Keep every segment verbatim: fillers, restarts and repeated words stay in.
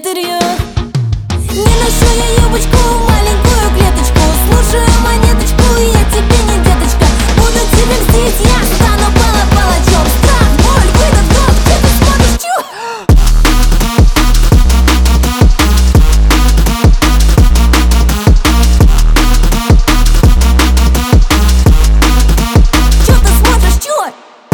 интерьер. Не ношу я юбочку, маленькую клеточку. Слушаю монеточку, я тебе не деточка. Буду тебе мстить, я стану пала-палачом. Страх, боль, выдох, вдох, где ты смотришь, чё? Чё ты смотришь, чё?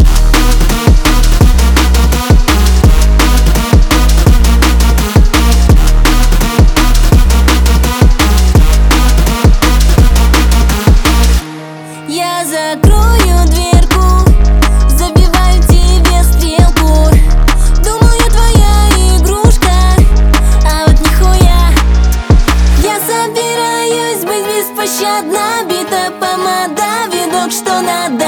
Я закрою дверку, забиваю тебе стрелку. Думал, я твоя игрушка, а вот нихуя. Я собираюсь быть беспощадна, бита помада, видок что надо.